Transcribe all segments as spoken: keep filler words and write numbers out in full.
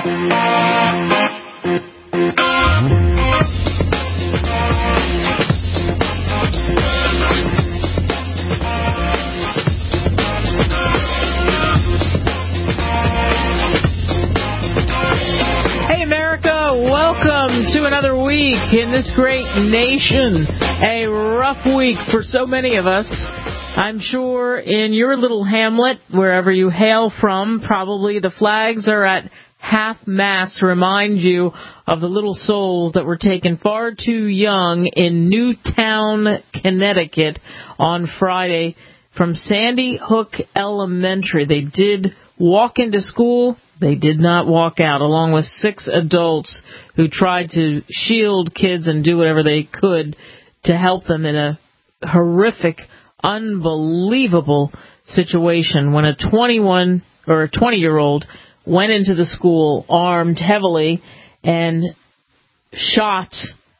In this great nation, a rough week for so many of us. I'm sure in your little hamlet, wherever you hail from, probably the flags are at half-mast to remind you of the little souls that were taken far too young in Newtown, Connecticut on Friday from Sandy Hook Elementary. They did walk into school. They did not walk out, along with six adults who tried to shield kids and do whatever they could to help them in a horrific, unbelievable situation when a twenty-one or a twenty-year-old went into the school armed heavily and shot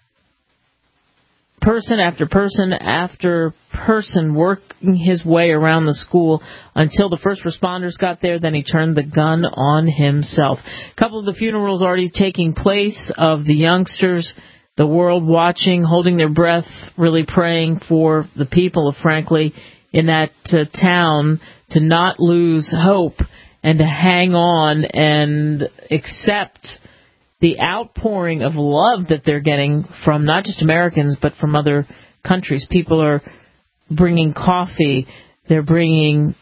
person after person after person, working his way around the school until the first responders got there. Then he turned the gun on himself. A couple of the funerals already taking place of the youngsters, the world watching, holding their breath, really praying for the people of, frankly, in that uh, town to not lose hope and to hang on and accept the outpouring of love that they're getting from not just Americans, but from other countries. People are bringing coffee. They're bringing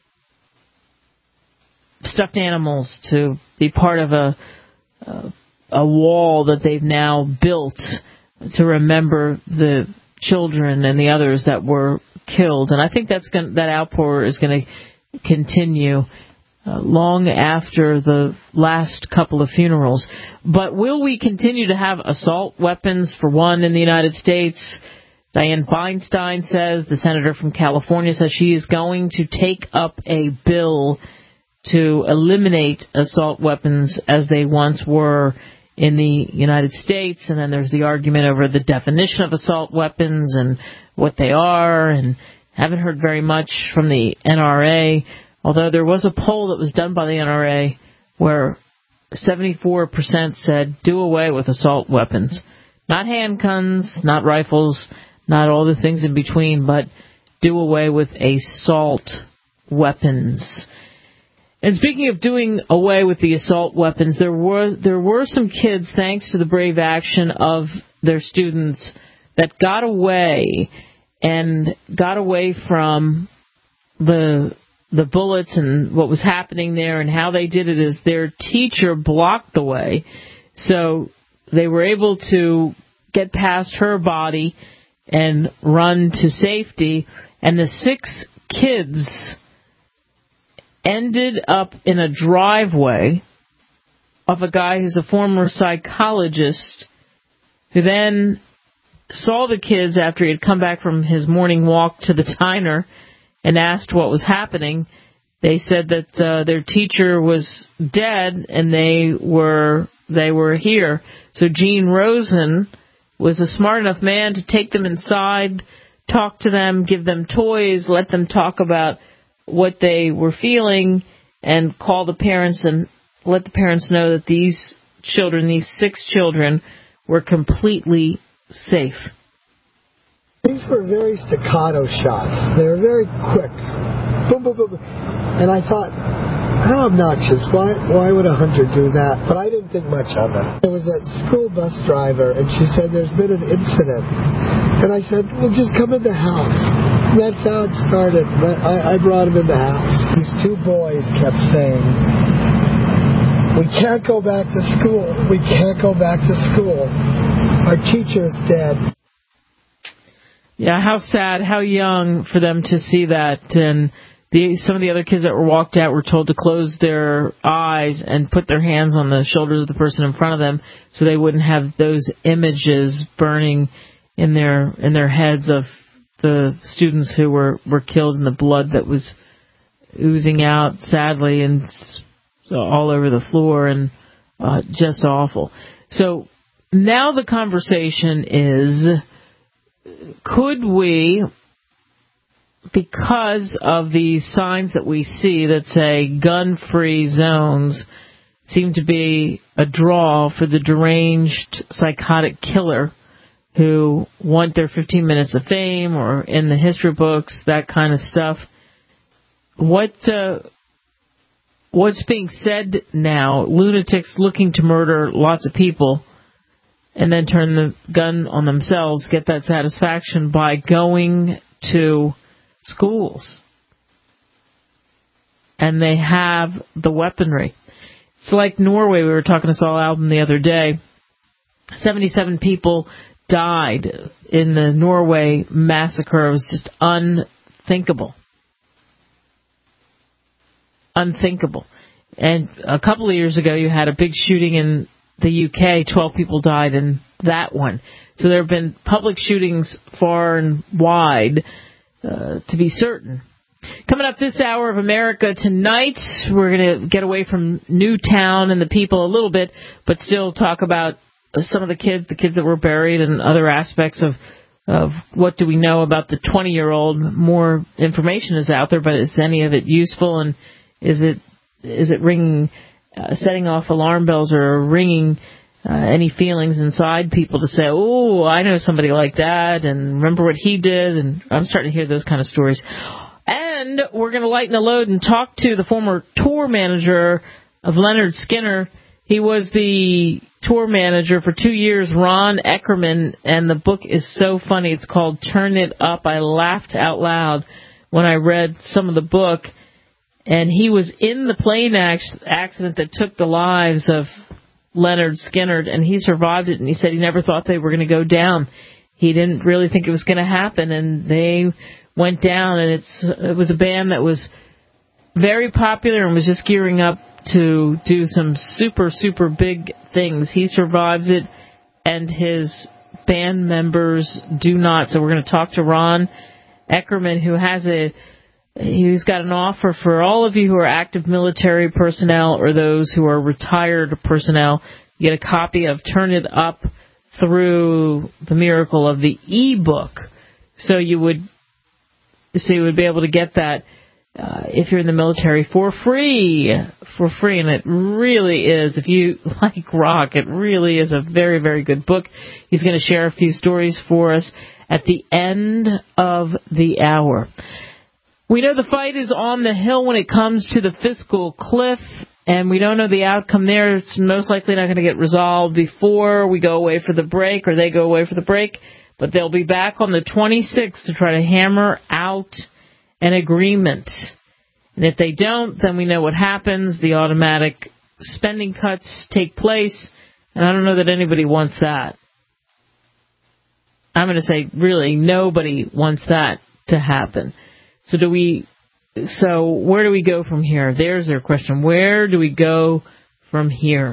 stuffed animals to be part of a, a, a wall that they've now built to remember the children and the others that were killed. And I think that's going that outpour is going to continue Uh, long after the last couple of funerals. But will we continue to have assault weapons, for one, in the United States? Dianne Feinstein says, the senator from California says she is going to take up a bill to eliminate assault weapons as they once were in the United States. And then there's the argument over the definition of assault weapons and what they are, and haven't heard very much from the N R A. Although there was a poll that was done by the N R A where seventy-four percent said do away with assault weapons. Not handguns, not rifles, not all the things in between, but do away with assault weapons. And speaking of doing away with the assault weapons, there were there were some kids, thanks to the brave action of their students, that got away and got away from the the bullets and what was happening there. And how they did it is their teacher blocked the way, so they were able to get past her body and run to safety. And the six kids ended up in a driveway of a guy who's a former psychologist, who then saw the kids after he had come back from his morning walk to the diner and asked what was happening. They said that uh, their teacher was dead and they were they were here. So Gene Rosen was a smart enough man to take them inside, talk to them, give them toys, let them talk about what they were feeling, and call the parents and let the parents know that these children, these six children, were completely safe. These were very staccato shots. They were very quick. Boom, boom, boom. And I thought, how obnoxious. Why why would a hunter do that? But I didn't think much of it. There was that school bus driver, and she said, there's been an incident. And I said, well, just come in the house. And that's how it started. I, I brought him in the house. These two boys kept saying, we can't go back to school. We can't go back to school. Our teacher's dead. Yeah, how sad, how young for them to see that. And the, some of the other kids that were walked out were told to close their eyes and put their hands on the shoulders of the person in front of them so they wouldn't have those images burning in their in their heads of the students who were, were killed, and the blood that was oozing out, sadly, and all over the floor, and uh, just awful. So now the conversation is, could we, because of the signs that we see that say gun-free zones, seemed to be a draw for the deranged psychotic killer who want their fifteen minutes of fame or in the history books, that kind of stuff. What uh, what's being said now, lunatics looking to murder lots of people and then turn the gun on themselves, get that satisfaction by going to schools. And they have the weaponry. It's like Norway. We were talking to Saul Albin the other day. seventy-seven people died in the Norway massacre. It was just unthinkable. Unthinkable. And a couple of years ago, you had a big shooting in the U K. twelve people died in that one. So there have been public shootings far and wide, uh, to be certain. Coming up this hour of America Tonight, we're going to get away from Newtown and the people a little bit, but still talk about some of the kids, the kids that were buried, and other aspects of of what do we know about the twenty-year-old. More information is out there, but is any of it useful, and is it is it ringing, uh, setting off alarm bells or ringing uh, any feelings inside people to say, oh, I know somebody like that, and remember what he did, and I'm starting to hear those kind of stories. And we're going to lighten the load and talk to the former tour manager of Leonard Skinner. He was the tour manager for two years, Ron Eckerman, and the book is so funny. It's called Turn It Up. I laughed out loud when I read some of the book. And he was in the plane accident that took the lives of Leonard Skinner, and he survived it, and he said he never thought they were going to go down. He didn't really think it was going to happen, and they went down, and it's it was a band that was very popular and was just gearing up to do some super, super big things. He survives it, and his band members do not. So we're going to talk to Ron Eckerman, who has a he's got an offer for all of you who are active military personnel or those who are retired personnel. You get a copy of Turn It Up through the miracle of the e-book. So you would So you would be able to get that uh, if you're in the military for free, for free. And it really is, if you like rock, it really is a very, very good book. He's going to share a few stories for us at the end of the hour. We know the fight is on the Hill when it comes to the fiscal cliff, and we don't know the outcome there. It's most likely not going to get resolved before we go away for the break, or they go away for the break. But they'll be back on the twenty-sixth to try to hammer out an agreement. And if they don't, then we know what happens. The automatic spending cuts take place. And I don't know that anybody wants that. I'm going to say, really, nobody wants that to happen. So do we? So where do we go from here? There's their question. Where do we go from here?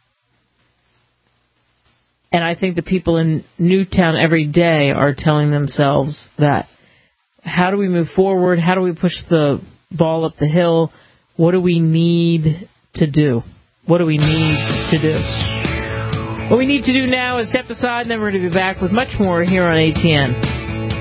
And I think the people in Newtown every day are telling themselves that. How do we move forward? How do we push the ball up the hill? What do we need to do? What do we need to do? What we need to do now is step aside, and then we're going to be back with much more here on A T N.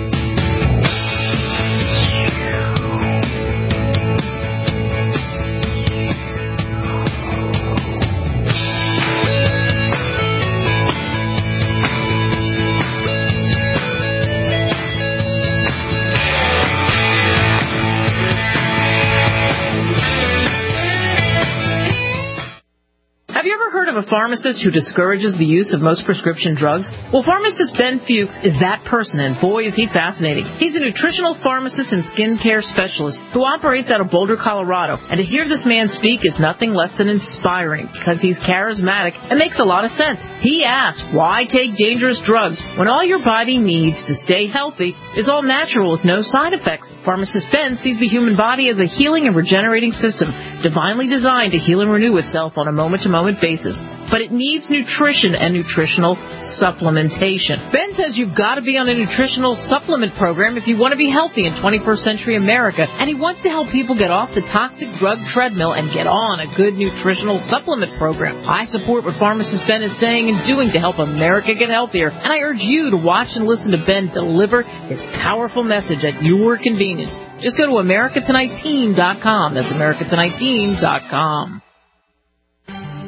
Of a pharmacist who discourages the use of most prescription drugs? Well, pharmacist Ben Fuchs is that person, and boy, is he fascinating. He's a nutritional pharmacist and skincare specialist who operates out of Boulder, Colorado, and to hear this man speak is nothing less than inspiring because he's charismatic and makes a lot of sense. He asks, why take dangerous drugs when all your body needs to stay healthy is all natural with no side effects? Pharmacist Ben sees the human body as a healing and regenerating system, divinely designed to heal and renew itself on a moment-to-moment basis. But it needs nutrition and nutritional supplementation. Ben says you've got to be on a nutritional supplement program if you want to be healthy in twenty-first century America, and he wants to help people get off the toxic drug treadmill and get on a good nutritional supplement program. I support what pharmacist Ben is saying and doing to help America get healthier, and I urge you to watch and listen to Ben deliver his powerful message at your convenience. Just go to America Tonight Team dot com. That's America Tonight Team dot com.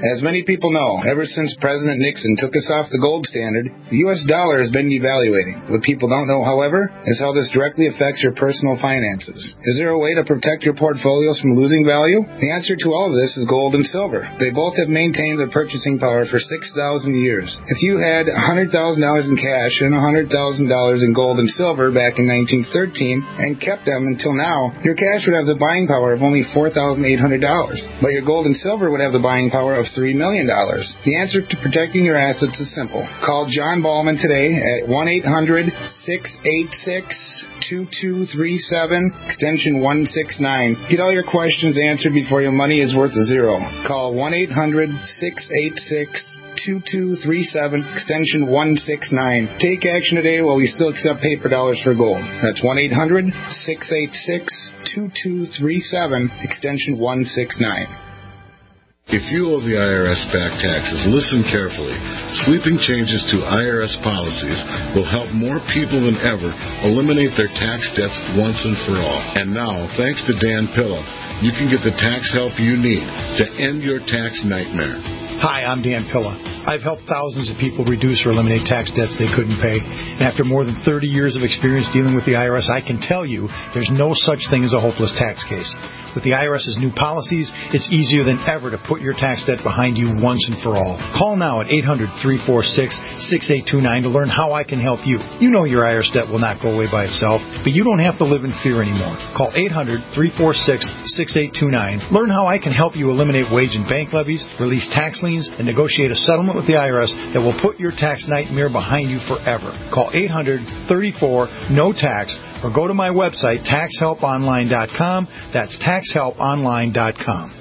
As many people know, ever since President Nixon took us off the gold standard, the U S dollar has been devaluating. What people don't know, however, is how this directly affects your personal finances. Is there a way to protect your portfolios from losing value? The answer to all of this is gold and silver. They both have maintained their purchasing power for six thousand years. If you had one hundred thousand dollars in cash and one hundred thousand dollars in gold and silver back in nineteen thirteen and kept them until now, your cash would have the buying power of only four thousand eight hundred dollars, but your gold and silver would have the buying power of three million dollars. The answer to protecting your assets is simple. Call John Ballman today at one eight hundred six eight six two two three seven, extension one six nine. Get all your questions answered before your money is worth a zero. Call one eight hundred six eight six two two three seven, extension one six nine. Take action today while we still accept paper dollars for gold. That's one eight hundred six eight six two two three seven, extension one six nine. If you owe the I R S back taxes, listen carefully. Sweeping changes to I R S policies will help more people than ever eliminate their tax debts once and for all. And now, thanks to Dan Pilla, you can get the tax help you need to end your tax nightmare. Hi, I'm Dan Pilla. I've helped thousands of people reduce or eliminate tax debts they couldn't pay. And after more than thirty years of experience dealing with the I R S, I can tell you there's no such thing as a hopeless tax case. With the I R S's new policies, it's easier than ever to put your tax debt behind you once and for all. Call now at eight hundred three four six six eight two nine to learn how I can help you. You know your I R S debt will not go away by itself, but you don't have to live in fear anymore. Call eight hundred three four six six eight two nine. Learn how I can help you eliminate wage and bank levies, release tax liens, and negotiate a settlement with the I R S that will put your tax nightmare behind you forever. Call eight hundred thirty-four no tax or go to my website, tax help online dot com. That's tax help online dot com.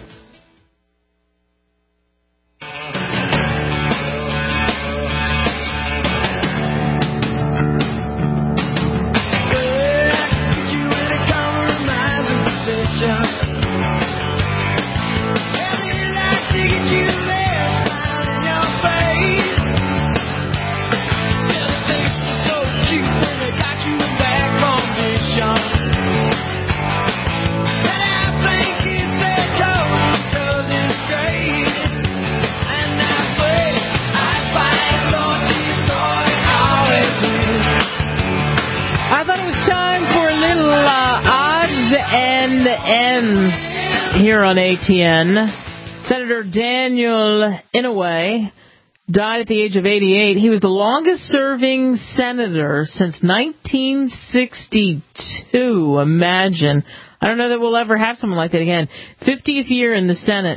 Here on A T N, Senator Daniel Inouye died at the age of eighty-eight. He was the longest-serving senator since nineteen sixty-two. Imagine. I don't know that we'll ever have someone like that again. fiftieth year in the Senate.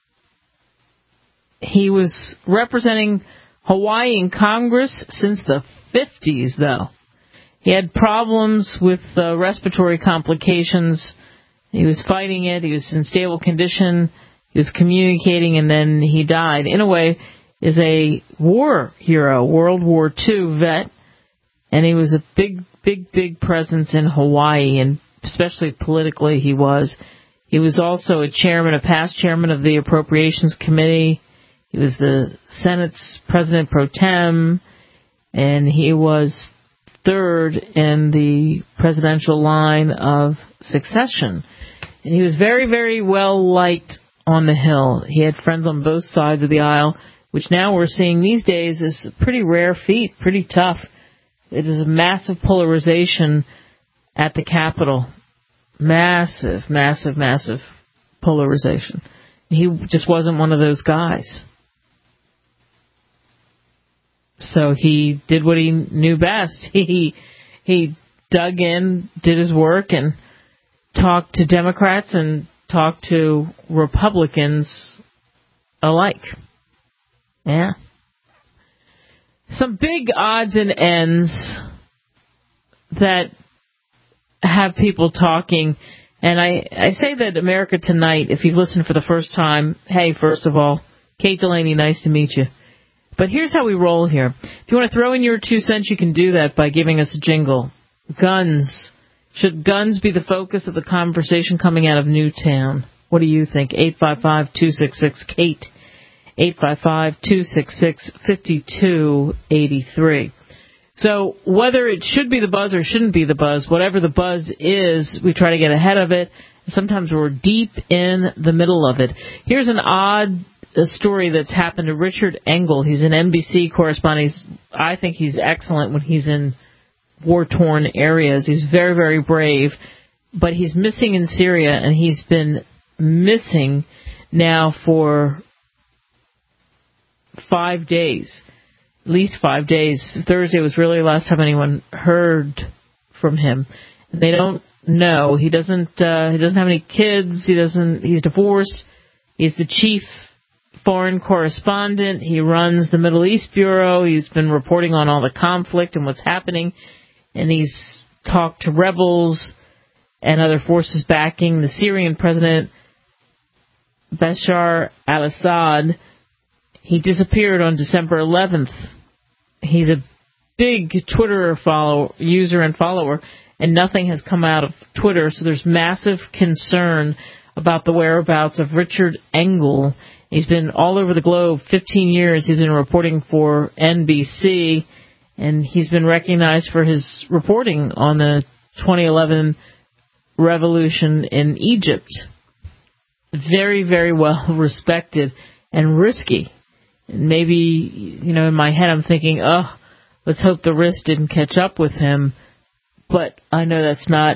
He was representing Hawaii in Congress since the fifties, though. He had problems with uh, respiratory complications. He was fighting it. He was in stable condition. He was communicating, and then he died. Inouye is a war hero, World War Two vet, and he was a big, big, big presence in Hawaii, and especially politically he was. He was also a chairman, a past chairman of the Appropriations Committee. He was the Senate's president pro tem, and he was third in the presidential line of succession. And he was very, very well liked on the Hill. He had friends on both sides of the aisle, which now we're seeing these days is a pretty rare feat, pretty tough. It is a massive polarization at the Capitol. Massive, massive, massive polarization. He just wasn't one of those guys. So he did what he knew best. He he dug in, did his work, and talked to Democrats and talked to Republicans alike. Yeah. Some big odds and ends that have people talking. And I, I say that America Tonight, if you've listened for the first time, hey, first of all, Kate Delaney, nice to meet you. But here's how we roll here. If you want to throw in your two cents, you can do that by giving us a jingle. Guns. Should guns be the focus of the conversation coming out of Newtown? What do you think? eight five five, two six six, Kate. eight five five, two six six, five two eight three. So whether it should be the buzz or shouldn't be the buzz, whatever the buzz is, we try to get ahead of it. Sometimes we're deep in the middle of it. Here's an odd a story that's happened to Richard Engel. He's an N B C correspondent. He's, I think he's excellent when he's in war-torn areas. He's very, very brave. But he's missing in Syria, and he's been missing now for five days, at least five days. Thursday was really the last time anyone heard from him. And they don't know. He doesn't. Uh, he doesn't have any kids. He doesn't. He's divorced. He's the chief foreign correspondent. He runs the Middle East Bureau. He's been reporting on all the conflict and what's happening, and he's talked to rebels and other forces backing the Syrian president, Bashar al-Assad. He disappeared on December eleventh. He's a big Twitter follow, user and follower, and nothing has come out of Twitter, so there's massive concern about the whereabouts of Richard Engel. He's been all over the globe, fifteen years. He's been reporting for N B C, and he's been recognized for his reporting on the twenty eleven revolution in Egypt. Very, very well respected and risky. Maybe, you know, in my head I'm thinking, oh, let's hope the risk didn't catch up with him. But I know that's not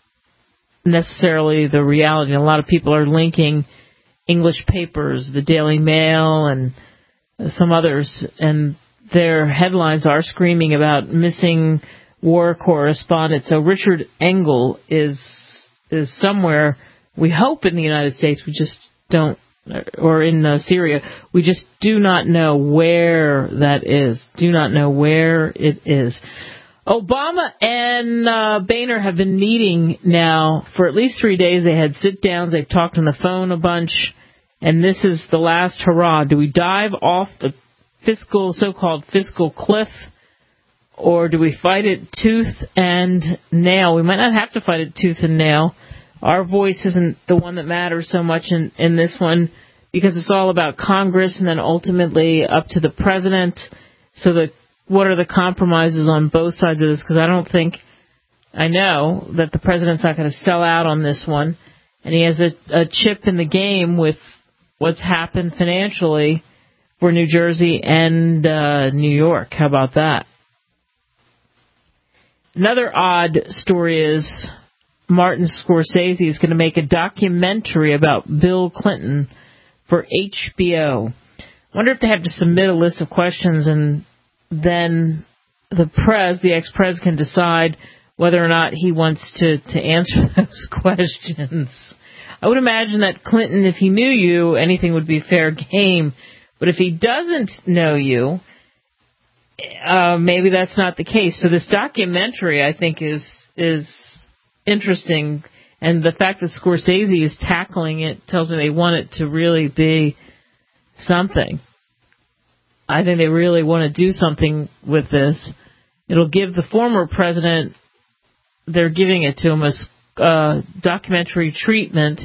necessarily the reality. A lot of people are linking English papers, the Daily Mail and some others, and their headlines are screaming about missing war correspondents. So Richard Engel is is somewhere, we hope, in the United States. We just don't, or in uh, Syria. We just do not know where that is. Do not know where it is. Obama and uh, Boehner have been meeting now for at least three days. They had sit-downs. They've talked on the phone a bunch. And this is the last hurrah. Do we dive off the fiscal, so-called fiscal cliff, or do we fight it tooth and nail? We might not have to fight it tooth and nail. Our voice isn't the one that matters so much in, in this one, because it's all about Congress and then ultimately up to the president. So the what are the compromises on both sides of this? Because I don't think, I know that the president's not going to sell out on this one. And he has a, a chip in the game with what's happened financially for New Jersey and uh, New York. How about that? Another odd story is Martin Scorsese is going to make a documentary about Bill Clinton for H B O. I wonder if they have to submit a list of questions, and then the press, the ex-pres, can decide whether or not he wants to, to answer those questions. I would imagine that Clinton, if he knew you, anything would be fair game. But if he doesn't know you, uh, maybe that's not the case. So this documentary, I think, is is interesting. And the fact that Scorsese is tackling it tells me they want it to really be something. I think they really want to do something with this. It'll give the former president, they're giving it to him as uh, documentary treatment.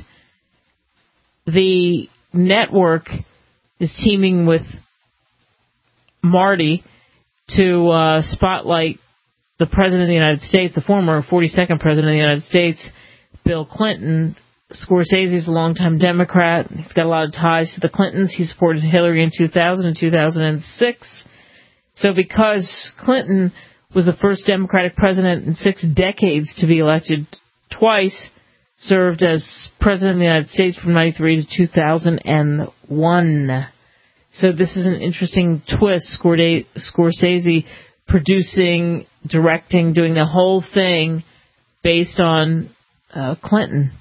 The network is teaming with Marty to uh, spotlight the president of the United States, the former forty-second president of the United States, Bill Clinton. Scorsese is a longtime Democrat. He's got a lot of ties to the Clintons. He supported Hillary in two thousand and two thousand six. So because Clinton was the first Democratic president in six decades to be elected twice, served as president of the United States from ninety-three to two thousand one. So this is an interesting twist. Scorsese producing, directing, doing the whole thing based on uh, Clinton.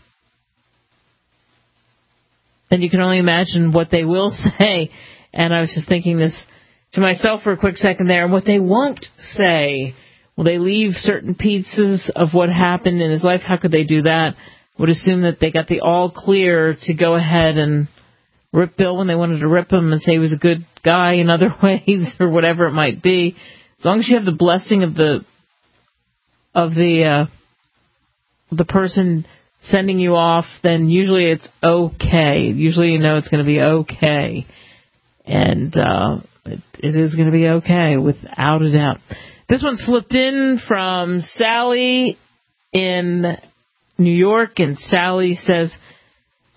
And you can only imagine what they will say. And I was just thinking this to myself for a quick second there. And what they won't say. Will they leave certain pieces of what happened in his life? How could they do that? I would assume that they got the all clear to go ahead and rip Bill when they wanted to rip him and say he was a good guy in other ways or whatever it might be. As long as you have the blessing of the of the uh, the person sending you off, then usually it's okay. Usually you know it's going to be okay. And uh, it, it is going to be okay, without a doubt. This one slipped in from Sally in New York, and Sally says,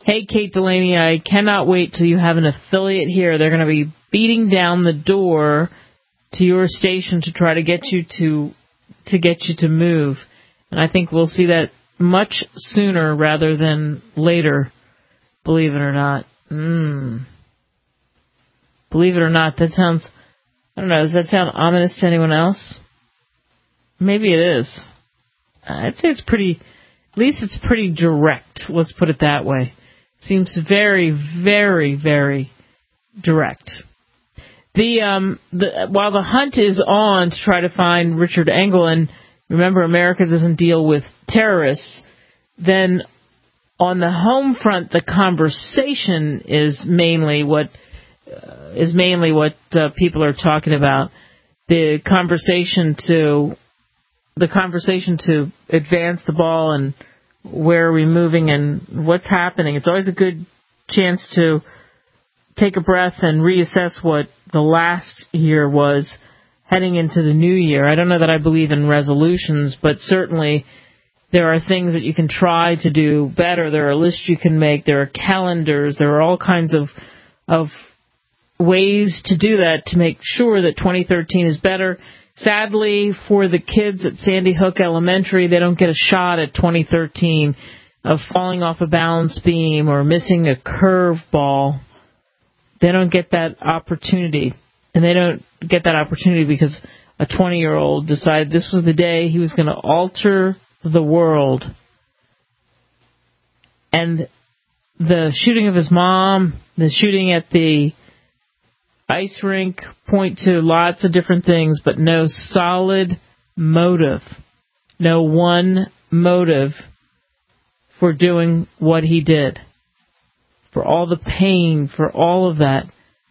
Hey, Kate Delaney, I cannot wait till you have an affiliate here. They're going to be beating down the door to your station to try to get you to to get you to move. And I think we'll see that much sooner rather than later, believe it or not. Mm. Believe it or not, that sounds, I don't know, does that sound ominous to anyone else? Maybe it is. I'd say it's pretty, at least it's pretty direct, let's put it that way. Seems very, very, very direct. The um the while the hunt is on to try to find Richard Engel, and remember, America doesn't deal with terrorists, then on the home front, the conversation is mainly what uh, is mainly what uh, people are talking about. The conversation to the conversation to advance the ball and where are we moving and what's happening. It's always a good chance to take a breath and reassess what the last year was heading into the new year. I don't know that I believe in resolutions, but certainly there are things that you can try to do better. There are lists you can make. There are calendars. There are all kinds of of ways to do that to make sure that twenty thirteen is better. Sadly, for the kids at Sandy Hook Elementary, they don't get a shot at twenty thirteen of falling off a balance beam or missing a curve ball. They don't get that opportunity. And they don't get that opportunity because a twenty-year-old decided this was the day he was going to alter the world. And the shooting of his mom, the shooting at the ice rink point to lots of different things, but no solid motive. No one motive for doing what he did. For all the pain, for all of that.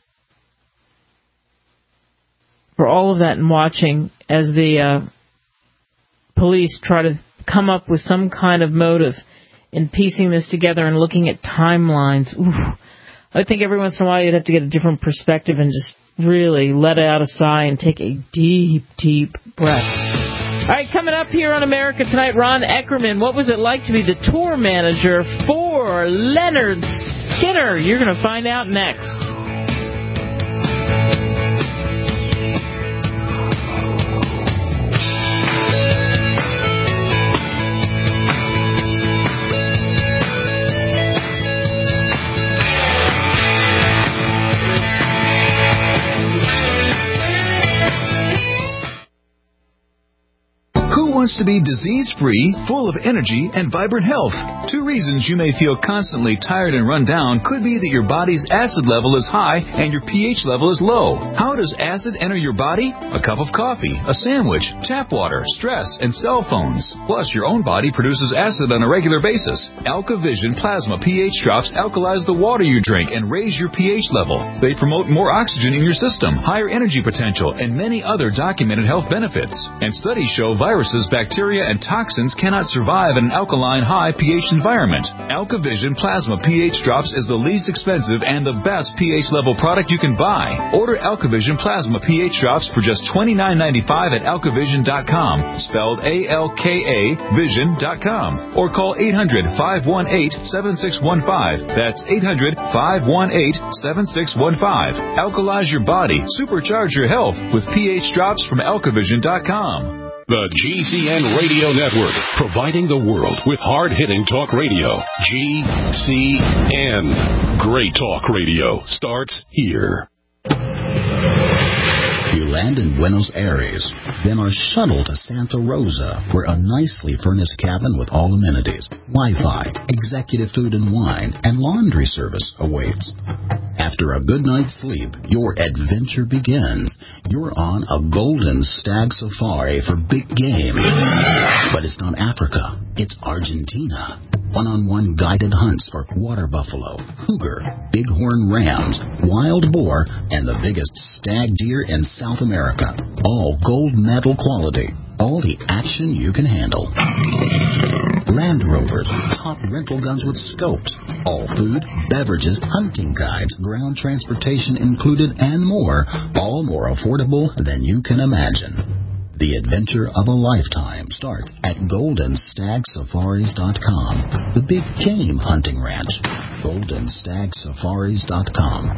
For all of that and watching as the uh, police try to come up with some kind of motive in piecing this together and looking at timelines. Ooh. I think every once in a while you'd have to get a different perspective and just really let out a sigh and take a deep, deep breath. All right, coming up here on America Tonight, Ron Eckerman. What was it like to be the tour manager for Leonard Skinner? You're going to find out next. Wants to be disease-free, full of energy, and vibrant health. Two reasons you may feel constantly tired and run down could be that your body's acid level is high and your pH level is low. How does acid enter your body? A cup of coffee, a sandwich, tap water, stress, and cell phones. Plus, your own body produces acid on a regular basis. AlkaVision Plasma pH drops alkalize the water you drink and raise your pH level. They promote more oxygen in your system, higher energy potential, and many other documented health benefits. And studies show viruses, bacteria, and toxins cannot survive in an alkaline high pH environment. AlkaVision Plasma pH Drops is the least expensive and the best pH level product you can buy. Order AlkaVision Plasma pH Drops for just twenty-nine ninety-five at alkavision dot com, spelled A L K A vision dot com, or call eight hundred, five one eight, seven six one five. That's eight hundred, five one eight, seven six one five. Alkalize your body, supercharge your health with pH Drops from alkavision dot com. The G C N Radio Network, providing the world with hard-hitting talk radio. G C N. Great talk radio starts here. You land in Buenos Aires, then are shuttled to Santa Rosa, where a nicely furnished cabin with all amenities, Wi-Fi, executive food and wine, and laundry service awaits. After a good night's sleep, your adventure begins. You're on a golden stag safari for big game. But it's not Africa, it's Argentina. One-on-one guided hunts for water buffalo, cougar, bighorn rams, wild boar, and the biggest stag deer in South America. All gold medal quality. All the action you can handle. Land Rovers, top rental guns with scopes. All food, beverages, hunting guides, ground transportation included, and more. All more affordable than you can imagine. The adventure of a lifetime starts at golden stag safaris dot com, the big game hunting ranch. golden stag safaris dot com.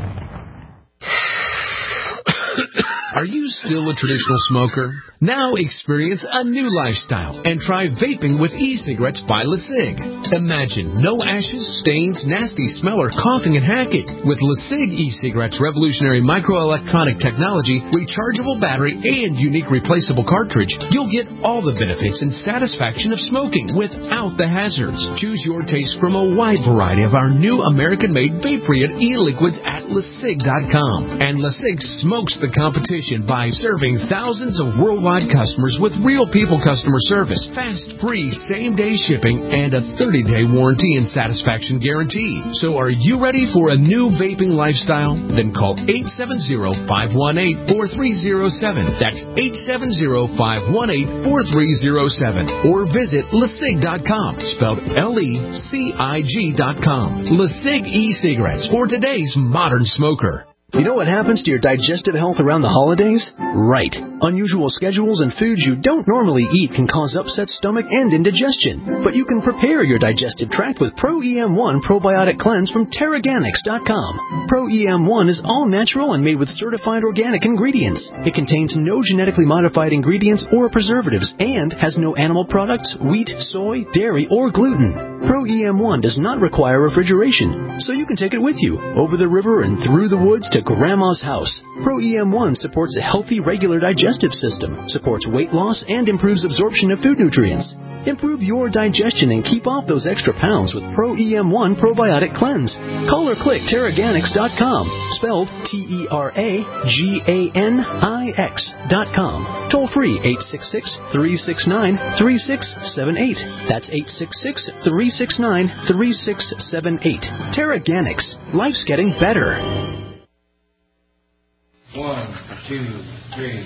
Are you still a traditional smoker? Now experience a new lifestyle and try vaping with e-cigarettes by LeSig. Imagine no ashes, stains, nasty smell, or coughing and hacking. With LeSig e-cigarettes' revolutionary microelectronic technology, rechargeable battery, and unique replaceable cartridge, you'll get all the benefits and satisfaction of smoking without the hazards. Choose your taste from a wide variety of our new American-made vape-free e-liquids at LeSig dot com. And LeSig smokes the competition by serving thousands of worldwide customers with real people customer service, fast, free, same-day shipping, and a thirty-day warranty and satisfaction guarantee. So are you ready for a new vaping lifestyle? Then call eight seven zero, five one eight, four three zero seven. That's eight seven zero, five one eight, four three zero seven. Or visit LeSig dot com, spelled L E C I G dot com. LeSig e-cigarettes for today's modern smoker. You know what happens to your digestive health around the holidays? Right. Unusual schedules and foods you don't normally eat can cause upset stomach and indigestion. But you can prepare your digestive tract with Pro E M one Probiotic Cleanse from Terraganics dot com. Pro E M one is all natural and made with certified organic ingredients. It contains no genetically modified ingredients or preservatives and has no animal products, wheat, soy, dairy, or gluten. Pro E M one does not require refrigeration, so you can take it with you over the river and through the woods to Grandma's house. Pro E M one supports a healthy, regular digestive system, supports weight loss, and improves absorption of food nutrients. Improve your digestion and keep off those extra pounds with Pro E M one Probiotic Cleanse. Call or click Terraganics dot com, spelled T E R A G A N I X dot com. Toll free eight six six, three six nine, three six seven eight. That's eight six six, three six nine, three six seven eight. Terraganics. Life's getting better. One, two, three.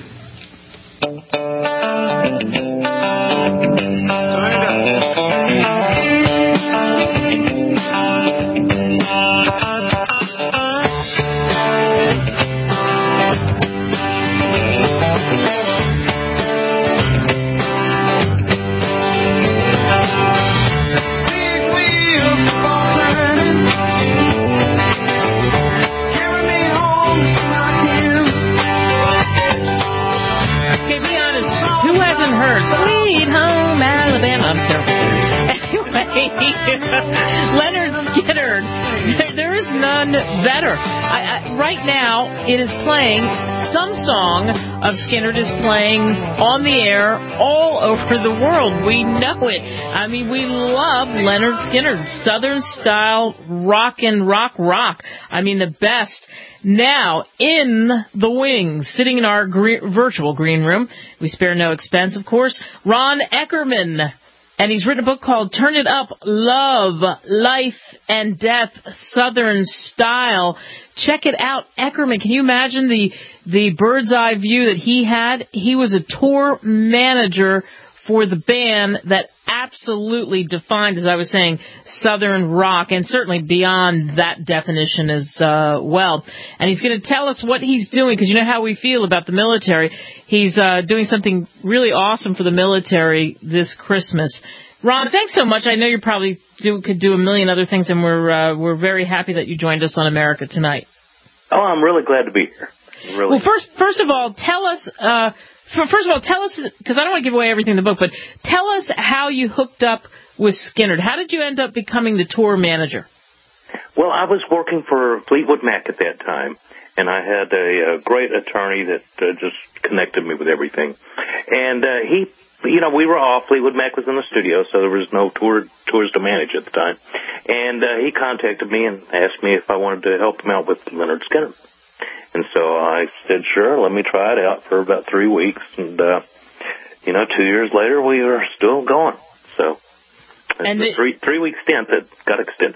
Leonard Skinner. There is none better. I, I, right now, it is playing. Some song of Skinner is playing on the air all over the world. We know it. I mean, we love Leonard Skinner. Southern style rock and rock rock. I mean, the best. Now, in the wings, sitting in our green, virtual green room, we spare no expense, of course, Ron Eckerman. And he's written a book called Turn It Up, Love, Life, and Death, Southern Style. Check it out. Eckerman, can you imagine the the bird's eye view that he had? He was a tour manager for the band that absolutely defined, as I was saying, Southern rock, and certainly beyond that definition as uh, well. And he's going to tell us what he's doing, because you know how we feel about the military. He's uh, doing something really awesome for the military this Christmas. Ron, thanks so much. I know you probably do, could do a million other things, and we're uh, we're very happy that you joined us on America Tonight. Oh, I'm really glad to be here. Really. Well, first, first of all, tell us. Uh, First of all, tell us, because I don't want to give away everything in the book, but tell us how you hooked up with Skinner. How did you end up becoming the tour manager? Well, I was working for Fleetwood Mac at that time, and I had a, a great attorney that uh, just connected me with everything. And uh, he, you know, we were off. Fleetwood Mac was in the studio, so there was no tour, tours to manage at the time. And uh, he contacted me and asked me if I wanted to help him out with Leonard Skinner. And so I said, sure, let me try it out for about three weeks. And, uh, you know, two years later, we are still going. So it's and a three, three-week stint that got extended.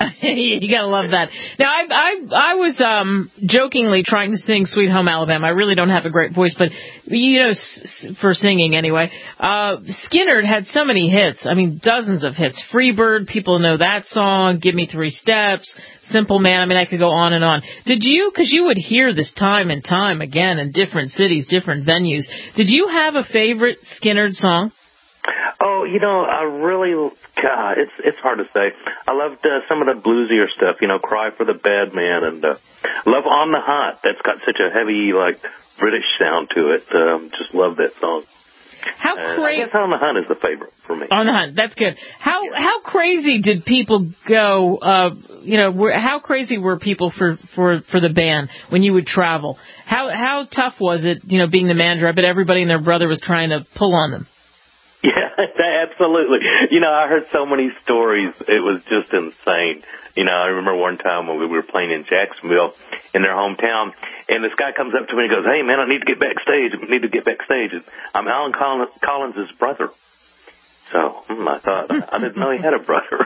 You gotta love that. Now, I I I was um jokingly trying to sing "Sweet Home Alabama." I really don't have a great voice, but you know, s- for singing anyway. Uh, Skynyrd had so many hits. I mean, dozens of hits. "Freebird," people know that song. "Give Me Three Steps," "Simple Man." I mean, I could go on and on. Did you? Because you would hear this time and time again in different cities, different venues. Did you have a favorite Skynyrd song? Oh, you know, I really, God, it's it's hard to say. I loved uh, some of the bluesier stuff, you know, "Cry for the Bad Man," and uh, love "On the Hunt." That's got such a heavy, like, British sound to it. Um, just love that song. How uh, crazy! I guess "On the Hunt" is the favorite for me. "On the Hunt," that's good. How how crazy did people go? Uh, you know, were, how crazy were people for, for, for the band when you would travel? How how tough was it? You know, being the manager, I bet everybody and their brother was trying to pull on them. Yeah, absolutely. You know, I heard so many stories. It was just insane. You know, I remember one time when we were playing in Jacksonville in their hometown, and this guy comes up to me and goes, "Hey, man, I need to get backstage. I need to get backstage. I'm Alan Collins' brother." So hmm, I thought, I didn't know he had a brother.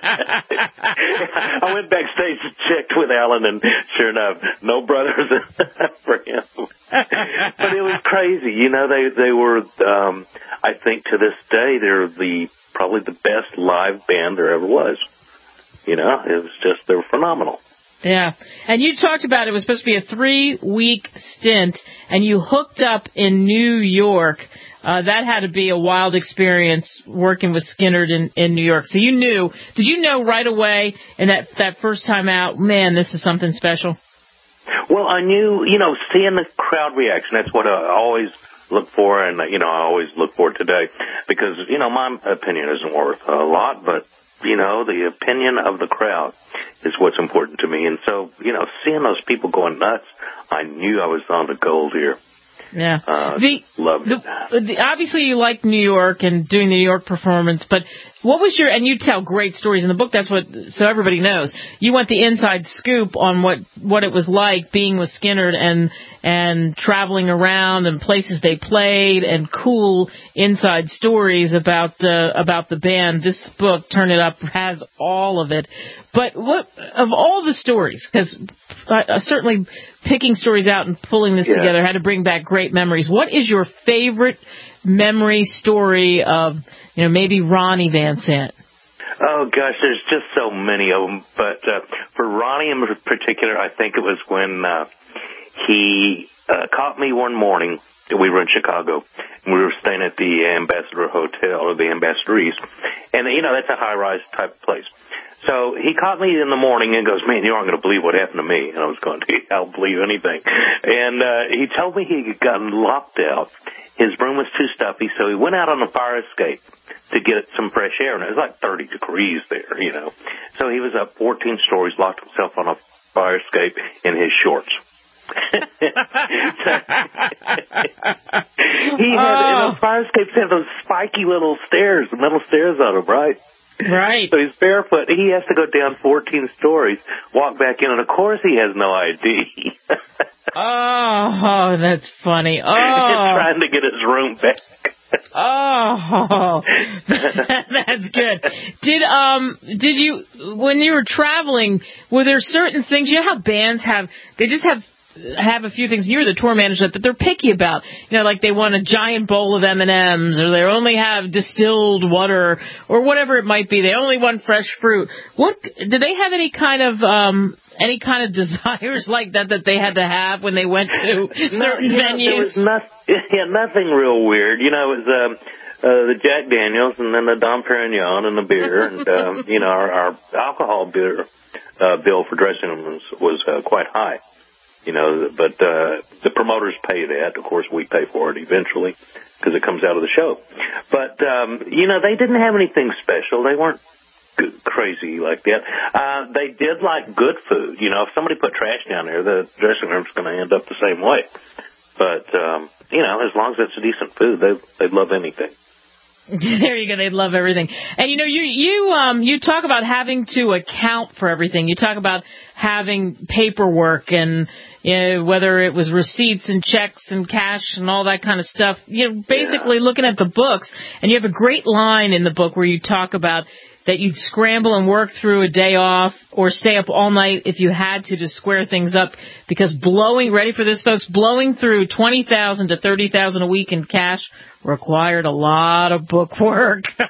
I went backstage and checked with Alan, and sure enough, no brothers for him. But it was crazy. You know, they they were, um, I think to this day, they're the probably the best live band there ever was. You know, it was just, they were phenomenal. Yeah. And you talked about it was supposed to be a three-week stint, and you hooked up in New York. Uh, that had to be a wild experience working with Skynyrd in, in New York. So you knew, did you know right away in that, that first time out, man, this is something special? Well, I knew, you know, seeing the crowd reaction, that's what I always look for, and, you know, I always look for today. Because, you know, my opinion isn't worth a lot, but, you know, the opinion of the crowd is what's important to me. And so, you know, seeing those people going nuts, I knew I was on to gold here. Yeah. Uh, the, loved it. The, the, obviously, you liked New York and doing the New York performance, but what was your, and you tell great stories in the book, that's what, so everybody knows. You went the inside scoop on what, what it was like being with Skynyrd and, and traveling around and places they played and cool inside stories about, uh, about the band. This book, Turn It Up, has all of it. But what, of all the stories, because uh, certainly picking stories out and pulling this yeah. together had to bring back great memories. What is your favorite memory story of, you know, maybe Ronnie Van Sant? Oh, gosh, there's just so many of them. But uh, for Ronnie in particular, I think it was when uh, he uh, caught me one morning. We were in Chicago, and we were staying at the Ambassador Hotel, or the Ambassador East. And, you know, that's a high-rise type place. So he caught me in the morning and goes, "Man, you aren't going to believe what happened to me." And I was going, "I'll believe anything." And uh, he told me he had gotten locked out. His room was too stuffy, so he went out on a fire escape to get some fresh air. And it was like thirty degrees there, you know. So he was up fourteen stories, locked himself on a fire escape in his shorts. he had, oh. and those fire escapes have those spiky little stairs, metal stairs on them, right? Right. So he's barefoot. He has to go down fourteen stories, walk back in, and of course he has no I D. oh, that's funny. Oh. Trying to get his room back. oh, that's good. Did um did you, when you were traveling, were there certain things? You know how bands have, they just have have a few things, you're the tour manager, that they're picky about. You know, like they want a giant bowl of M and M's, or they only have distilled water, or whatever it might be. They only want fresh fruit. What, do they have any kind of um any kind of desires like that that they had to have when they went to certain no, yeah, venues? There was not, yeah, nothing real weird. You know, it was um, uh, the Jack Daniels and then the Dom Perignon and the beer, and um, you know, our, our alcohol beer uh, bill for dressing rooms was uh, quite high. You know, but uh, the promoters pay that. Of course, we pay for it eventually because it comes out of the show. But, um, you know, they didn't have anything special. They weren't g- crazy like that. Uh, they did like good food. You know, if somebody put trash down there, the dressing room's going to end up the same way. But, um, you know, as long as it's decent food, they, they'd love anything. There you go. They love everything. And, you know, you you um you talk about having to account for everything. You talk about having paperwork and, you know, whether it was receipts and checks and cash and all that kind of stuff. You know, basically yeah. looking at the books. And you have a great line in the book where you talk about that you'd scramble and work through a day off or stay up all night if you had to to square things up, because blowing, ready for this, folks, blowing through twenty thousand dollars to thirty thousand dollars a week in cash required a lot of book work. Yes,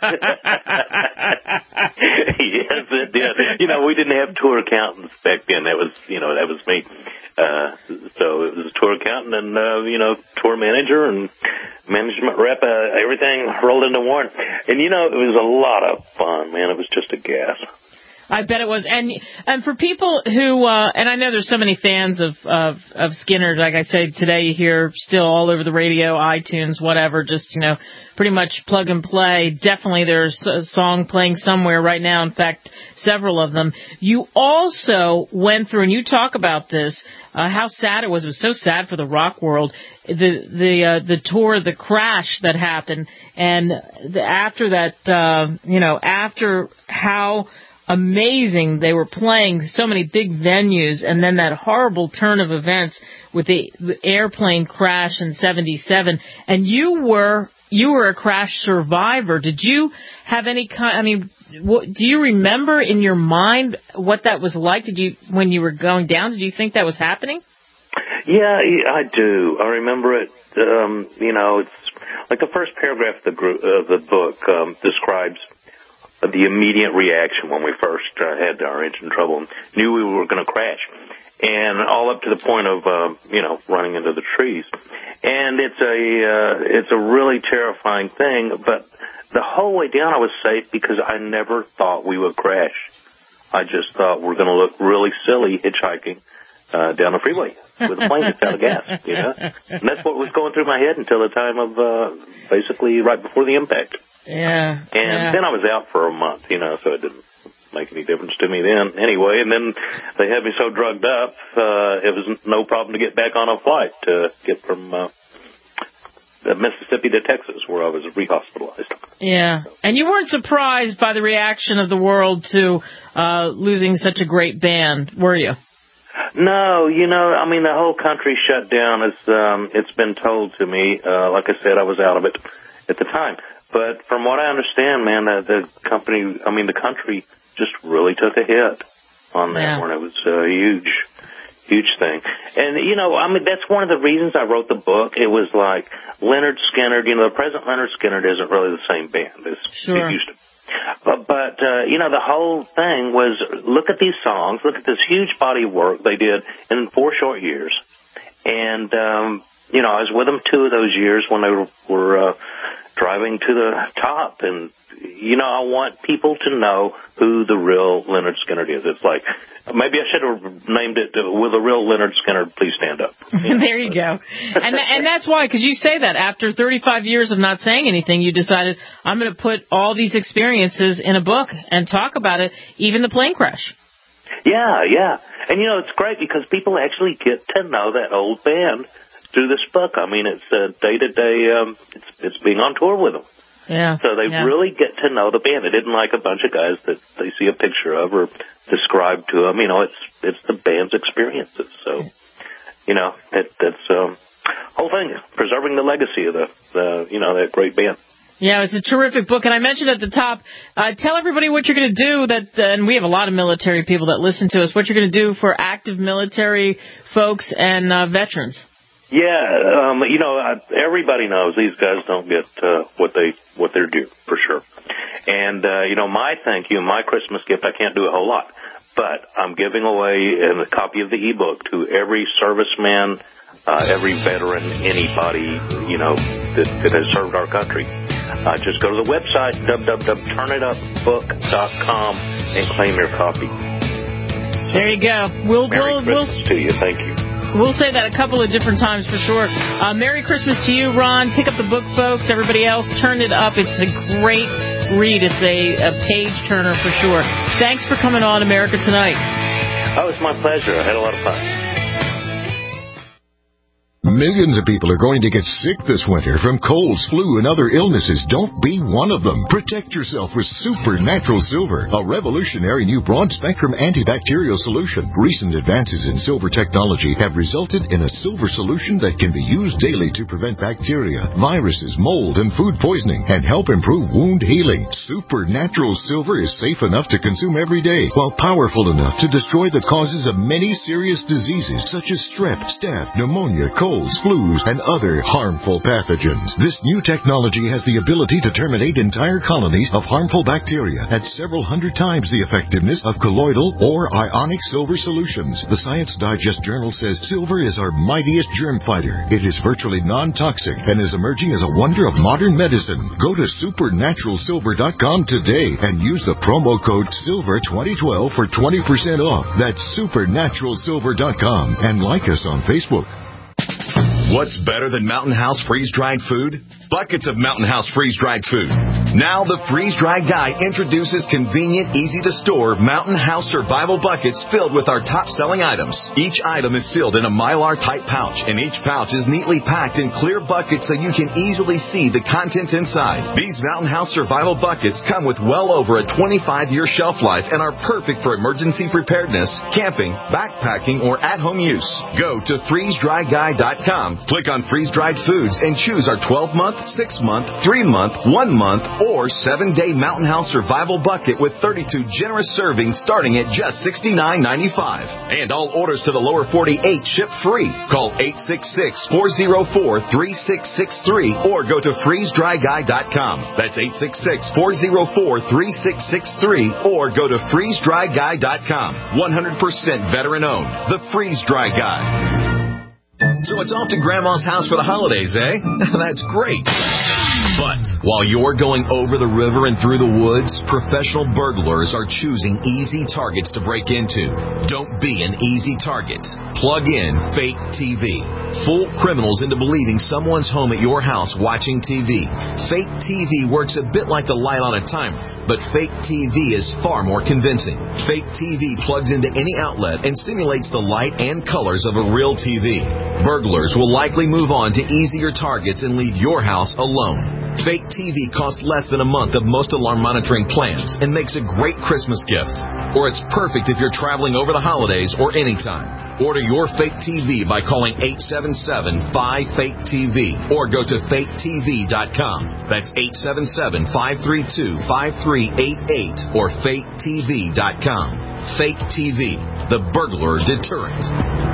it did. You know, we didn't have tour accountants back then. That was, you know, that was me. Uh, so it was a tour accountant and, uh, you know, tour manager and management rep, uh, everything rolled into one. And, you know, it was a lot of fun, man. It was just a gas. I bet it was. And and for people who, uh, and I know there's so many fans of, of, of Skinner, like I said, today you hear still all over the radio, iTunes, whatever, just, you know, pretty much plug and play. Definitely there's a song playing somewhere right now, in fact, several of them. You also went through, and you talk about this, uh, how sad it was. It was so sad for the rock world, the the uh, the tour, the crash that happened, and the, after that, uh, you know, after how amazing they were playing so many big venues, and then that horrible turn of events with the, the airplane crash in seventy-seven, and you were you were a crash survivor. Did you have any kind, I mean, what, do you remember in your mind what that was like? Did you, when you were going down, did you think that was happening? Yeah, I do. I remember it. Um, you know, it's like the first paragraph of the, group, uh, the book um, describes the immediate reaction when we first uh, had our engine trouble and knew we were going to crash, and all up to the point of, uh, you know, running into the trees. And it's a, uh, it's a really terrifying thing, but the whole way down I was safe because I never thought we would crash. I just thought we're going to look really silly hitchhiking uh, down the freeway with a plane that's out of gas, you know? And that's what was going through my head until the time of, uh, basically right before the impact. Yeah. And yeah. then I was out for a month, you know, so it didn't make any difference to me then anyway. And then they had me so drugged up, uh, it was no problem to get back on a flight to get from uh, Mississippi to Texas, where I was re-hospitalized. Yeah. And you weren't surprised by the reaction of the world to uh, losing such a great band, were you? No, you know, I mean, the whole country shut down, as um, it's been told to me. Uh, like I said, I was out of it at the time. But from what I understand, man, the, the company, I mean, the country just really took a hit on that yeah. one. It was a huge, huge thing. And, you know, I mean, that's one of the reasons I wrote the book. It was like Lynyrd Skynyrd, you know, the present Lynyrd Skynyrd isn't really the same band as sure. it used to be. But, but uh, you know, the whole thing was, look at these songs, look at this huge body of work they did in four short years. And, um, you know, I was with them two of those years when they were, were uh, driving to the top. And, you know, I want people to know who the real Lynyrd Skynyrd is. It's like, maybe I should have named it, uh, Will the Real Lynyrd Skynyrd Please Stand Up? You know? There you go. And and that's why, because you say that after thirty-five years of not saying anything, you decided, I'm going to put all these experiences in a book and talk about it, even the plane crash. Yeah, yeah. And, you know, it's great because people actually get to know that old band through this book. I mean, it's a day-to-day, um, it's, it's being on tour with them. Yeah. So they yeah. really get to know the band. It isn't like a bunch of guys that they see a picture of or describe to them. You know, it's it's the band's experiences. So, you know, it, that's um, whole thing, preserving the legacy of the, the, you know, that great band. Yeah, it's a terrific book. And I mentioned at the top, uh, tell everybody what you're going to do, that, uh, and we have a lot of military people that listen to us, what you're going to do for active military folks and uh, veterans. Yeah, um, you know, I, everybody knows these guys don't get uh, what they what they're due, for sure. And, uh, you know, my thank you, my Christmas gift, I can't do a whole lot, but I'm giving away a copy of the ebook to every serviceman, uh, every veteran, anybody, you know, that, that has served our country. Uh, just go to the website, w w w dot turn it up book dot com, and claim your copy. There you go. We'll, Merry we'll, Christmas we'll, to you. Thank you. We'll say that a couple of different times for sure. Uh, Merry Christmas to you, Ron. Pick up the book, folks. Everybody else, turn it up. It's a great read. It's a, a page-turner for sure. Thanks for coming on America Tonight. Oh, it's my pleasure. I had a lot of fun. Millions of people are going to get sick this winter from colds, flu, and other illnesses. Don't be one of them. Protect yourself with Supernatural Silver, a revolutionary new broad-spectrum antibacterial solution. Recent advances in silver technology have resulted in a silver solution that can be used daily to prevent bacteria, viruses, mold, and food poisoning, and help improve wound healing. Supernatural Silver is safe enough to consume every day, while powerful enough to destroy the causes of many serious diseases such as strep, staph, pneumonia, colds, flus, and other harmful pathogens. This new technology has the ability to terminate entire colonies of harmful bacteria at several hundred times the effectiveness of colloidal or ionic silver solutions. The Science Digest Journal says silver is our mightiest germ fighter. It is virtually non-toxic and is emerging as a wonder of modern medicine. Go to supernatural silver dot com today and use the promo code silver twenty twelve for twenty percent off. That's supernatural silver dot com, and like us on Facebook. What's better than Mountain House freeze-dried food? Buckets of Mountain House freeze-dried food. Now the freeze-dried guy introduces convenient, easy-to-store Mountain House survival buckets filled with our top-selling items. Each item is sealed in a Mylar-type pouch, and each pouch is neatly packed in clear buckets so you can easily see the contents inside. These Mountain House survival buckets come with well over a twenty-five year shelf life and are perfect for emergency preparedness, camping, backpacking, or at-home use. Go to freeze dry guy dot com. Click on freeze-dried foods and choose our twelve-month, six-month, three-month, one-month, or seven-day Mountain House Survival Bucket with thirty-two generous servings starting at just sixty-nine ninety-five. And all orders to the lower forty-eight ship free. Call eight six six, four oh four, three six six three or go to freeze dry guy dot com. That's eight six six, four oh four, three six six three or go to freeze dry guy dot com. one hundred percent veteran-owned. The Freeze Dry Guy. So it's off to Grandma's house for the holidays, eh? That's great. But while you're going over the river and through the woods, professional burglars are choosing easy targets to break into. Don't be an easy target. Plug in Fake T V. Fool criminals into believing someone's home at your house watching T V. Fake T V works a bit like the light on a timer, but fake T V is far more convincing. Fake T V plugs into any outlet and simulates the light and colors of a real T V. Burglars will likely move on to easier targets and leave your house alone. Fake T V costs less than a month of most alarm monitoring plans and makes a great Christmas gift. Or it's perfect if you're traveling over the holidays or anytime. Order your fake T V by calling eight seven seven, five, fake T V or go to fake T V dot com. That's eight seven seven, five three two, five three eight eight or fake T V dot com. Fake T V, the burglar deterrent.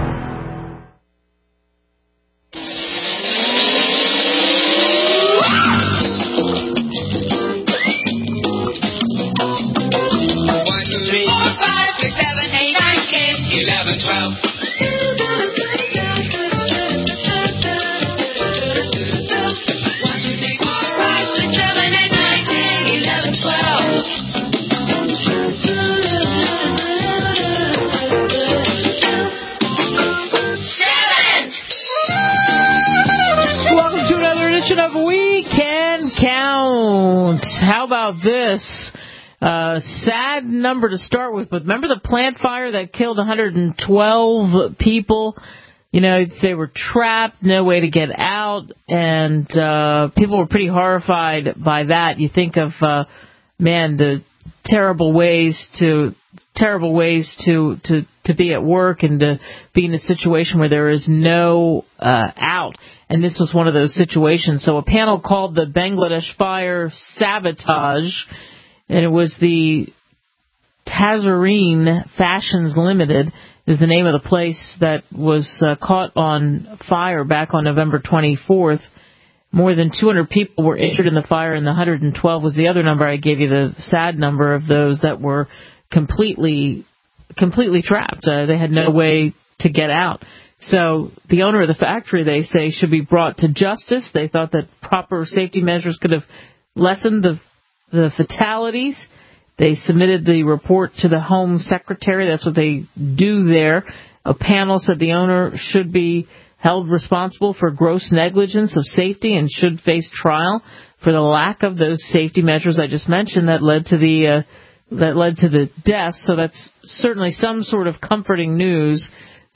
How about this? Uh, sad number to start with, but remember the plant fire that killed one hundred twelve people? You know, they were trapped, no way to get out, and uh, people were pretty horrified by that. You think of, uh, man, the terrible ways to terrible ways to, to, to be at work and to be in a situation where there is no uh, out. And this was one of those situations. So a panel called the Bangladesh Fire Sabotage, and it was the Tazareen Fashions Limited is the name of the place that was uh, caught on fire back on November twenty-fourth. More than two hundred people were injured in the fire, and the one hundred twelve was the other number. I gave you the sad number of those that were completely, completely trapped. Uh, they had no way to get out. So the owner of the factory, they say, should be brought to justice. They thought that proper safety measures could have lessened the the fatalities. They submitted the report to the Home Secretary. That's what they do there. A panel said the owner should be held responsible for gross negligence of safety and should face trial for the lack of those safety measures I just mentioned that led to the uh, that led to the death. So that's certainly some sort of comforting news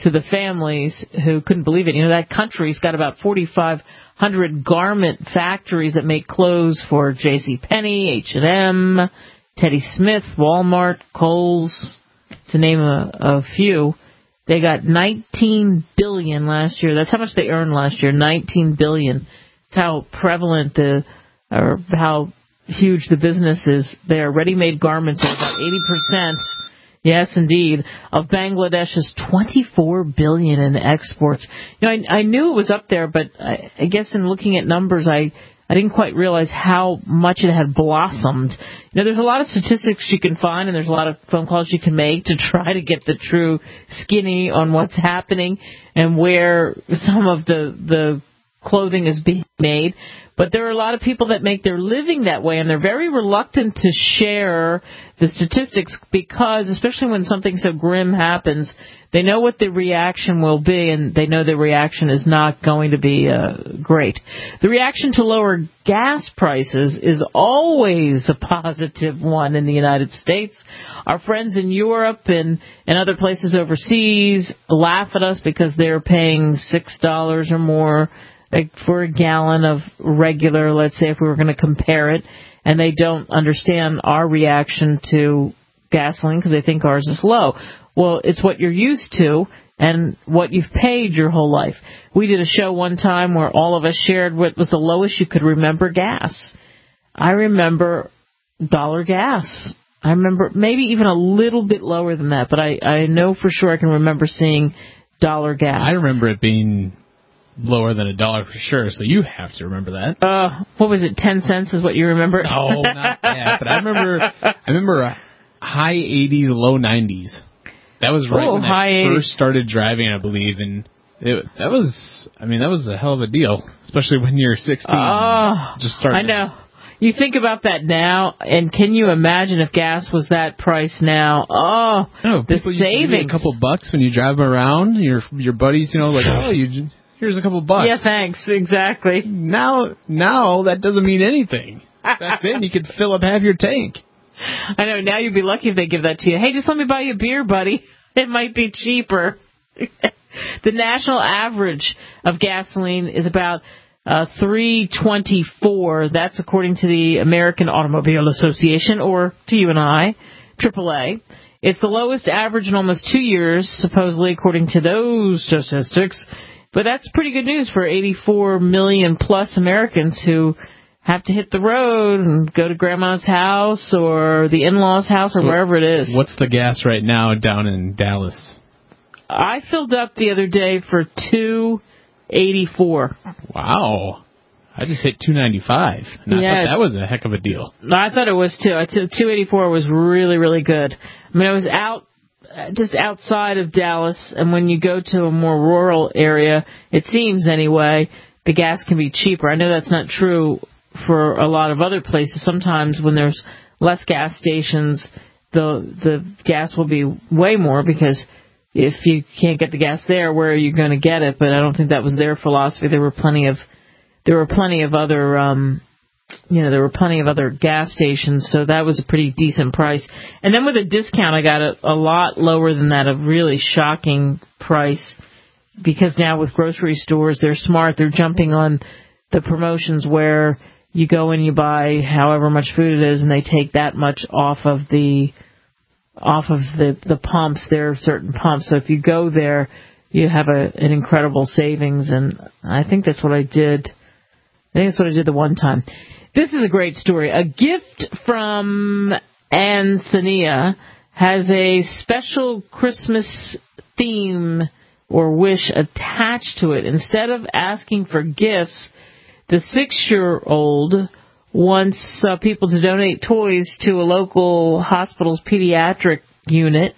to the families who couldn't believe it. You know, that country's got about forty-five hundred garment factories that make clothes for JCPenney, H and M, Teddy Smith, Walmart, Kohl's, to name a, a few. They got nineteen billion dollars last year. That's how much they earned last year, nineteen billion dollars. That's how prevalent the, or how huge the business is there. Ready-made garments are about eighty percent. Yes, indeed, of Bangladesh's twenty-four billion dollars in exports. You know, I, I knew it was up there, but I, I guess in looking at numbers, I, I didn't quite realize how much it had blossomed. You know, there's a lot of statistics you can find, and there's a lot of phone calls you can make to try to get the true skinny on what's happening and where some of the the clothing is being made. But there are a lot of people that make their living that way, and they're very reluctant to share the statistics because, especially when something so grim happens, they know what the reaction will be, and they know the reaction is not going to be uh, great. The reaction to lower gas prices is always a positive one in the United States. Our friends in Europe and, and other places overseas laugh at us because they're paying six dollars or more like for a gallon of regular, let's say, if we were going to compare it, and they don't understand our reaction to gasoline because they think ours is low. Well, it's what you're used to and what you've paid your whole life. We did a show one time where all of us shared what was the lowest you could remember gas. I remember dollar gas. I remember maybe even a little bit lower than that, but I, I know for sure I can remember seeing dollar gas. I remember it being lower than a dollar for sure, so you have to remember that. Uh, what was it, ten cents is what you remember? No, not that. But I remember I remember high eighties, low nineties. That was right Ooh, when I eighties. First started driving, I believe, and it, that was, I mean, that was a hell of a deal, especially when you're sixteen. Oh, just starting. I know. You think about that now, and can you imagine if gas was that price now? Oh, no, the people savings. Used to give you a couple bucks when you drive around. Your your buddies, you know, like, oh, you here's a couple bucks. Yeah, thanks. Exactly. Now, now that doesn't mean anything. Back then, you could fill up half your tank. I know. Now you'd be lucky if they give that to you. Hey, just let me buy you a beer, buddy. It might be cheaper. The national average of gasoline is about uh, three twenty-four. That's according to the American Automobile Association, or to you and I, triple A. It's the lowest average in almost two years, supposedly, according to those statistics. But that's pretty good news for eighty-four million plus Americans who have to hit the road and go to grandma's house or the in-laws' house or so wherever it is. What's the gas right now down in Dallas? I filled up the other day for two eighty-four. Wow. I just hit two ninety-five. And I yeah, thought that was a heck of a deal. I thought it was too. I t- two eighty-four was really, really good. I mean, I was out just outside of Dallas, and when you go to a more rural area, it seems anyway, the gas can be cheaper. I know that's not true for a lot of other places. Sometimes when there's less gas stations, the the gas will be way more because if you can't get the gas there, where are you going to get it? But I don't think that was their philosophy. There were plenty of there were plenty of other um you know there were plenty of other gas stations, so that was a pretty decent price. And then with a discount, I got a, a lot lower than that, a really shocking price, because now with grocery stores, they're smart. They're jumping on the promotions where you go and you buy however much food it is, and they take that much off of the off of the, the pumps. There are certain pumps. So if you go there, you have a, an incredible savings, and I think that's what I did. I think that's what I did the one time. This is a great story. A gift from Ansania has a special Christmas theme or wish attached to it. Instead of asking for gifts, the six-year-old wants uh, people to donate toys to a local hospital's pediatric unit.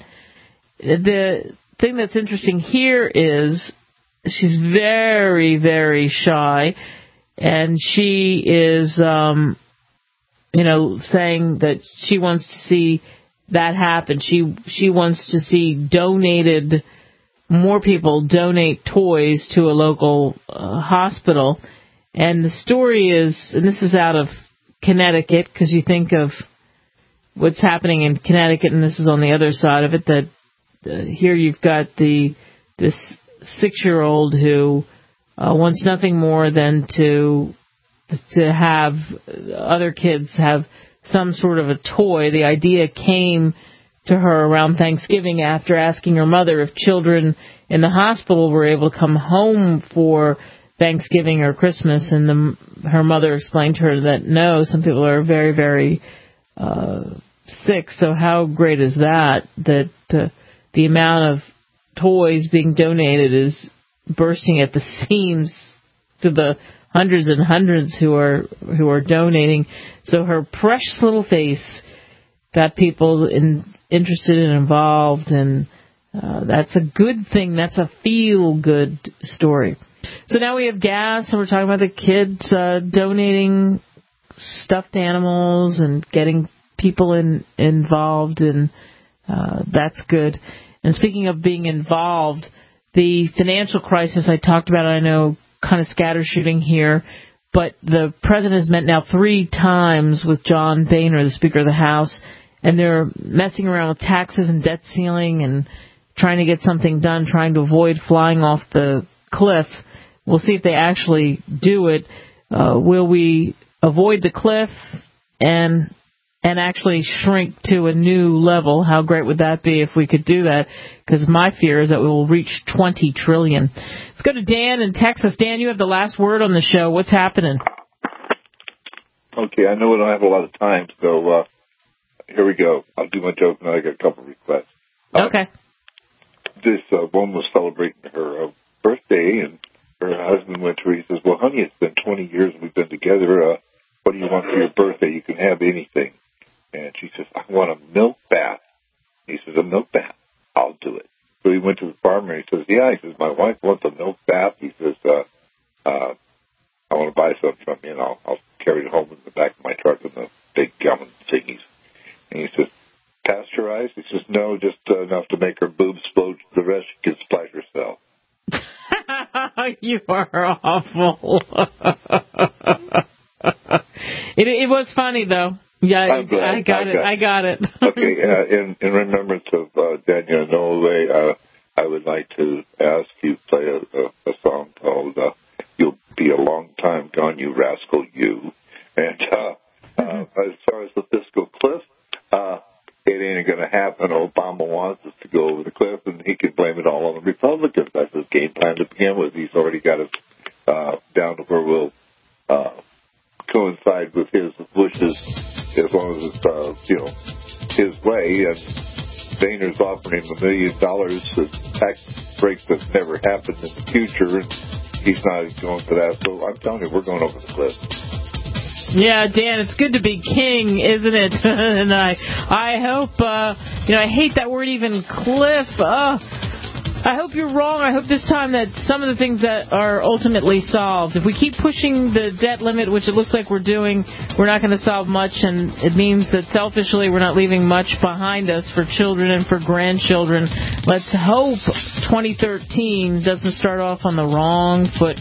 The thing that's interesting here is she's very, very shy, and she is, um, you know, saying that she wants to see that happen. She she wants to see donated, more people donate toys to a local uh, hospital. And the story is, and this is out of Connecticut, because you think of what's happening in Connecticut, and this is on the other side of it, that uh, here you've got the this six-year-old who uh, wants nothing more than to to have other kids have some sort of a toy. The idea came to her around Thanksgiving after asking her mother if children in the hospital were able to come home for Thanksgiving or Christmas, and the, her mother explained to her that no, some people are very, very uh, sick. So how great is that, that uh, the amount of toys being donated is bursting at the seams to the hundreds and hundreds who are who are donating. So her precious little face got people in, interested and involved, and uh, that's a good thing. That's a feel-good story. So now we have gas, and we're talking about the kids uh, donating stuffed animals and getting people in, involved, and uh, that's good. And speaking of being involved, the financial crisis I talked about, I know kind of scattershooting here, but the president has met now three times with John Boehner, the Speaker of the House, and they're messing around with taxes and debt ceiling and trying to get something done, trying to avoid flying off the cliff. We'll see if they actually do it. Uh, will we avoid the cliff and and actually shrink to a new level? How great would that be if we could do that? Because my fear is that we will reach twenty trillion dollars. Let's go to Dan in Texas. Dan, you have the last word on the show. What's happening? Okay, I know we don't have a lot of time, so uh, here we go. I'll do my joke, and then I got a couple of requests. Okay. Um, this uh, woman was celebrating her uh, birthday, and her husband went to her. He says, well, honey, it's been twenty years we've been together. Uh, what do you want for your birthday? You can have anything. And she says, I want a milk bath. He says, a milk bath? I'll do it. So he went to the farmer, and he says, yeah. He says, my wife wants a milk bath. He says, uh, uh, I want to buy some from you, and I'll, I'll carry it home in the back of my truck in the big gallon thingies. And he says, pasteurized? He says, no, just uh, enough to make her boobs explode. The rest she can splash herself. You are awful. it, it was funny, though. Yeah, I got it. I got it. Okay, uh, in, in remembrance of uh, Daniel Inouye, uh, I would like to ask you to play a, a, a song called uh, You'll Be a Long Time Gone, You Rascal You. And uh, uh, as far as the fiscal cliff, uh, it ain't going to happen. Obama wants us to go over the cliff, and he can blame it all on the Republicans. That's his game plan to begin with. He's already got us uh, down to where we'll uh, coincide with his wishes as long as it's, uh, you know, his way. And Boehner's offering him a million dollars for tax breaks that never happened in the future, and he's not going for that. So I'm telling you, we're going over the cliff. Yeah, Dan, it's good to be king, isn't it? And I I hope, uh, you know, I hate that word even, cliff. Uh, I hope you're wrong. I hope this time that some of the things that are ultimately solved. If we keep pushing the debt limit, which it looks like we're doing, we're not going to solve much, and it means that selfishly we're not leaving much behind us for children and for grandchildren. Let's hope twenty thirteen doesn't start off on the wrong foot.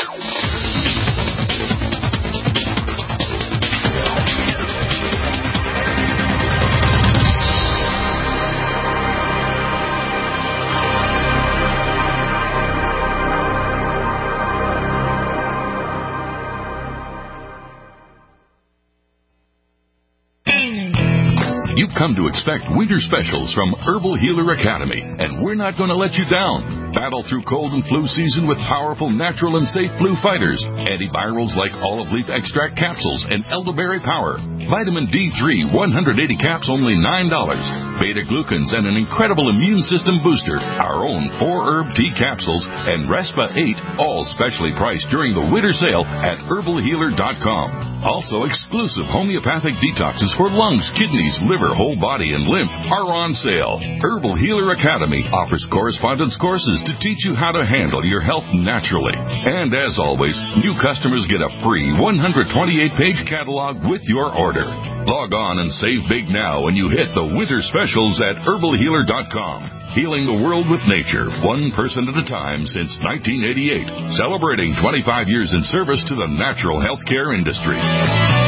You've come to expect winter specials from Herbal Healer Academy, and we're not going to let you down. Battle through cold and flu season with powerful, natural, and safe flu fighters. Antivirals like olive leaf extract capsules and elderberry power. Vitamin D three, one hundred eighty caps, only nine dollars. Beta-glucans and an incredible immune system booster. Our own four-herb tea capsules and Respa eight, all specially priced during the winter sale at herbal healer dot com. Also, exclusive homeopathic detoxes for lungs, kidneys, liver, whole body, and lymph are on sale. Herbal Healer Academy offers correspondence courses to teach you how to handle your health naturally. And as always, new customers get a free one hundred twenty-eight page catalog with your order. Log on and save big now when you hit the winter specials at herbal healer dot com. Healing the world with nature, one person at a time since nineteen eighty-eight. Celebrating twenty-five years in service to the natural healthcare industry.